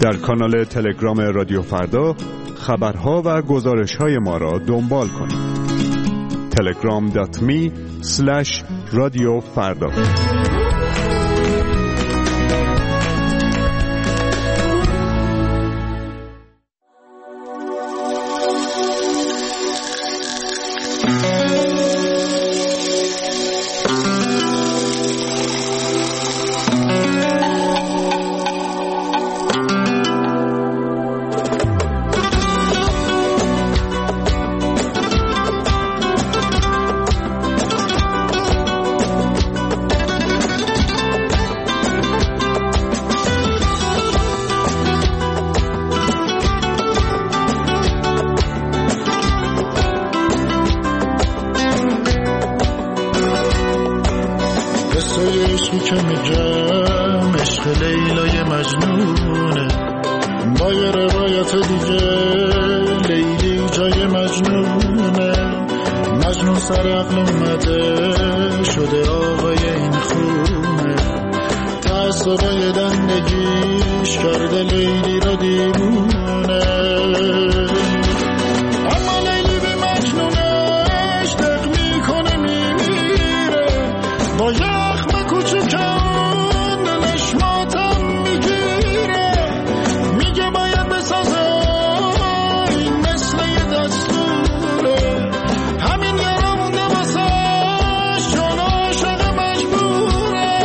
در کانال تلگرام رادیو فردا خبرها و گزارش‌های ما را دنبال کنید. telegram.me/رادیوفردا. که میگم عشق لیلای مجنونه، با یه روایت دیگه لیلی جای مجنونه. مجنون سر عقل اومده شده آقای این خونه، تعصبای دندگیش کرده لیلی را دیوونه. اما لیلی به مجنونش دق میکنه میمیره، با یخم کوچکان دلش ماتم میگیره. میگه باید بسازه این مثل یه دستوره، همین یارا مونده واسش چون عاشق مجبوره.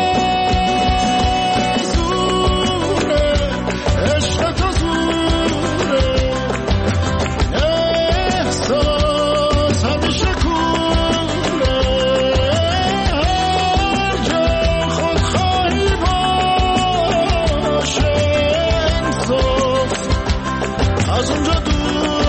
زوره عشق تو زوره، احساس همیشه کوره. هر جا خودخواهی باشه انصاف از اونجا دوره.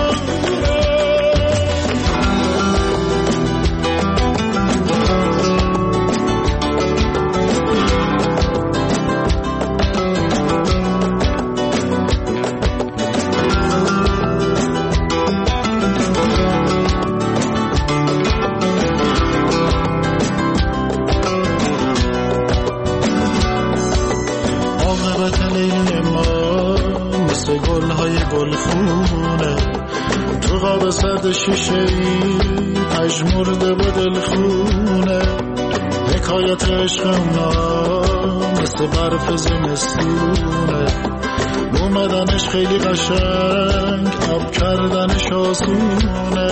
عاقبت لیلی ما مثل گل‌های گلخونه، تو قاب سرد شیشه‌ای پژمرده با دلخونه. حکایت عشق اونا مثل برف زمستونه، اومدنش خیلی قشنگ آب کردنش آسونه.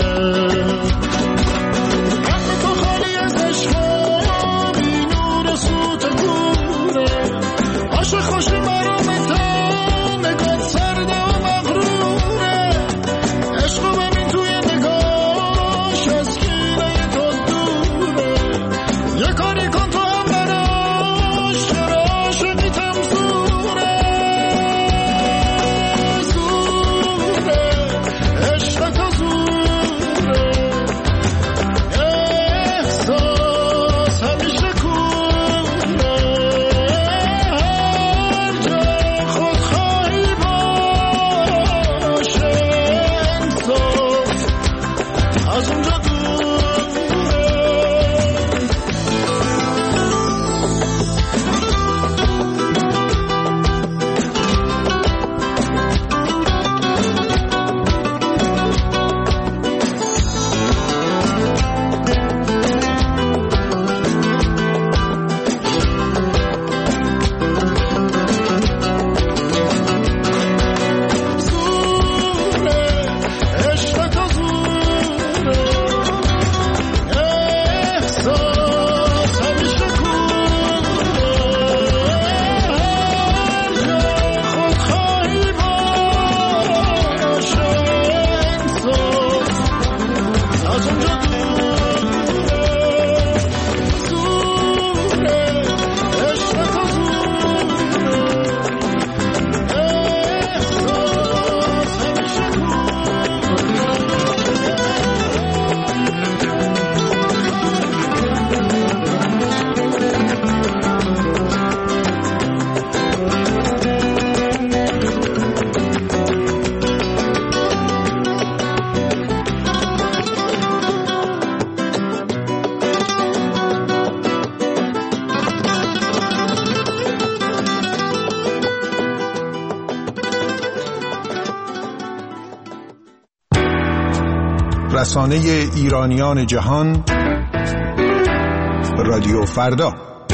قلب تو خالی از عشقا بی نور و سوت کوره، عاشق خوشی مرامتن نگات سرده و مغروره. عشقو ببین توی نگاش از کینه تو دوره، یه کاری کن تو هم براش چرا عاشقیتم زوره. زوره عشق تو زوره، رسانه ایرانیان جهان، رادیو فردا.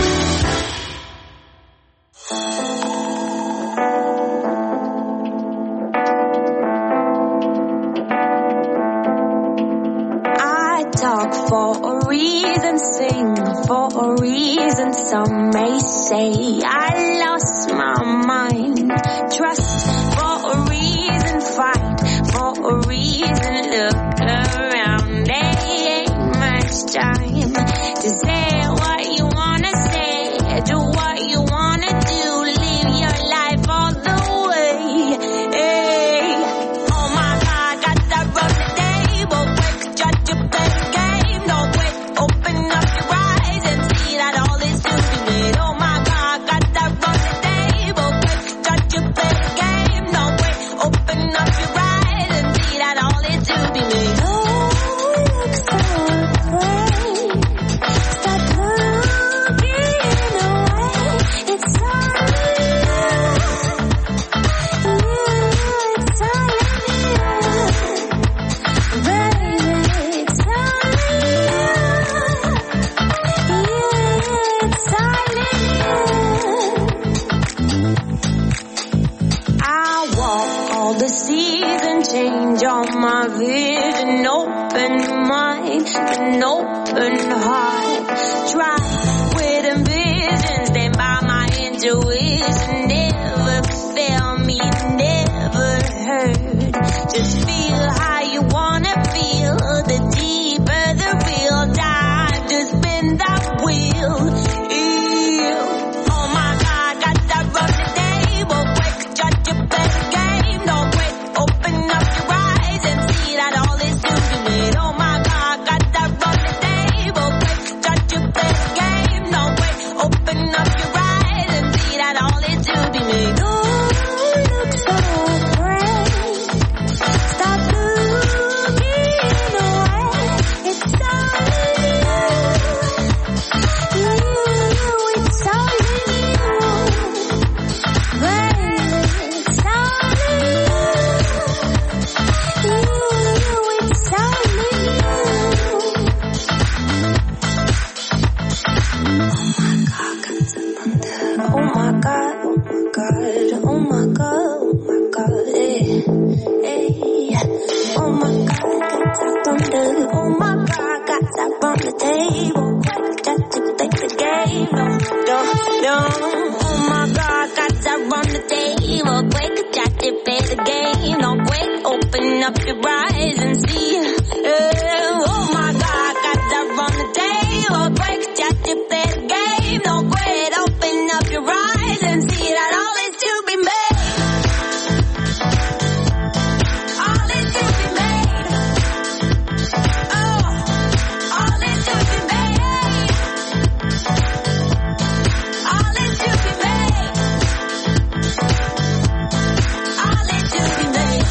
Talk for a reason, sing for a reason. Some may say I lost my mind. Trust for a reason, fight for a reason. Look around, there ain't much time to say what you wanna say, do what you wanna do, live your life all the way. Hey, oh my God, got that run the table, quick, judge your best. Open up your eyes and see that all is to be made. Oh my God, got that run the table. Quick, judge you play the game. No way. Open up your eyes and see that all is to be made. Oh, look so great. Stop looking away. It's all you. It's all you. Baby, it's all you. The season change on my vision, open mind, an open heart. Try with ambition, stand by my intuition. Never fail me, never hurt. Just feel how you wanna feel. The deeper the real dive, to spin that wheel. Ew. Oh my God, got that run the table. Quick, judge your better game. No quick, open up your eyes and see that all is to be made. Oh my God, got that run the table. Quick, judge your better game. No quick, open up your eyes and see that all is to be made. Oh, look so great. Stop looking away. It's all you. It's all you. On the table, just to take the game. No. Oh my God, got that run the table. Quick, just to play the game. No, quick, open up your eyes and see. Oh my God, got that run the table. Quick, just to play the game. No, quick, open up your eyes and see that all is to be made. All is to be made. Oh. All is to be made. All is to be made. All is to be made.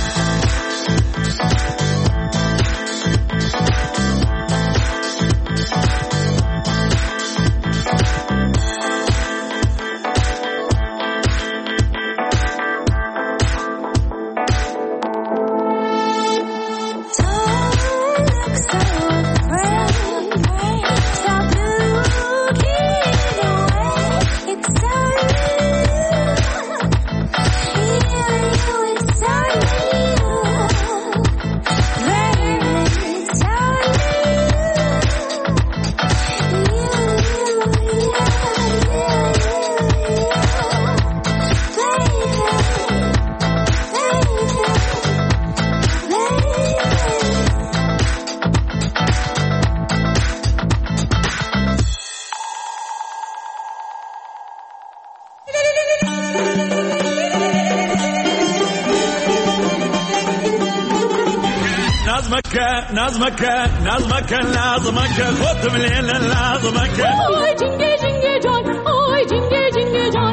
نظمك لازمك خد من الليل لازمك آی جنگه جنگه جان آی جنگه جنگه جان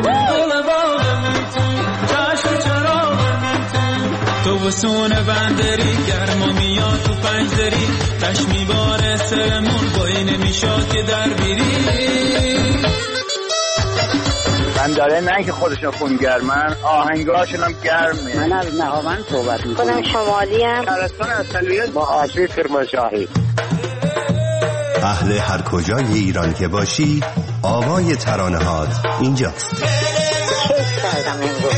چشم چراغ تو وسون بندری گرما میاد تو پنجدری چشمی بار سرمون بایی نمیشاد که در بیری خواهند داره، نه اینکه خودشون خونگرمن، آهنگاشون هم گرمه. من از نهاوند صحبت میکنم. شمالی ام. شهرستان اصلیت با آشوی کرمانشاهی. اهل هر کجای ایران که باشی، آوای ترانه‌هات اینجاست. کیف کردم امروز.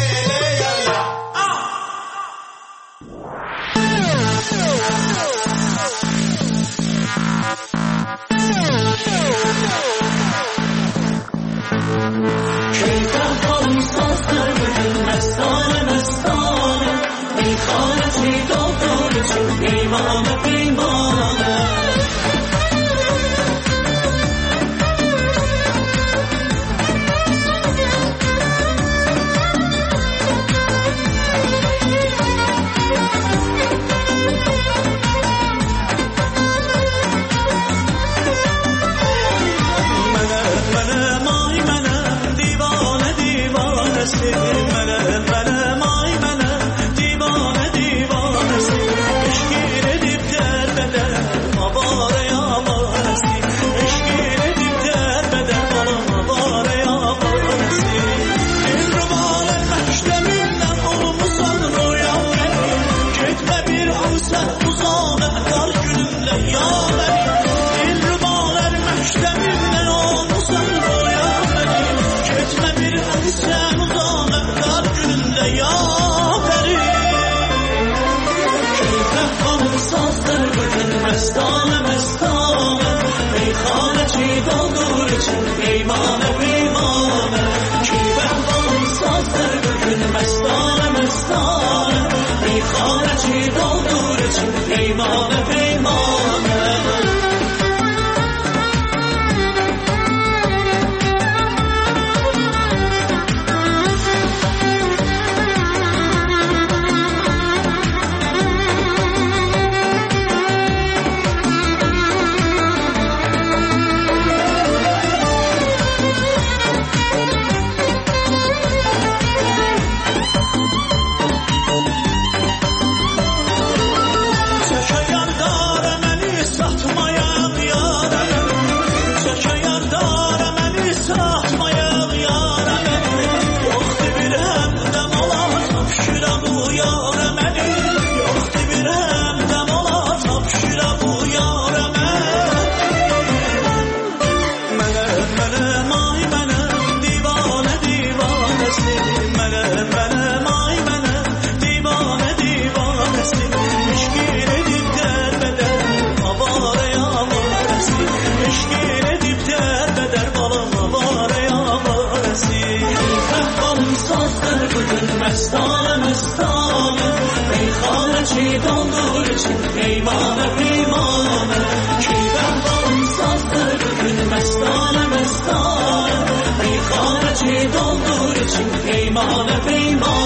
پیمان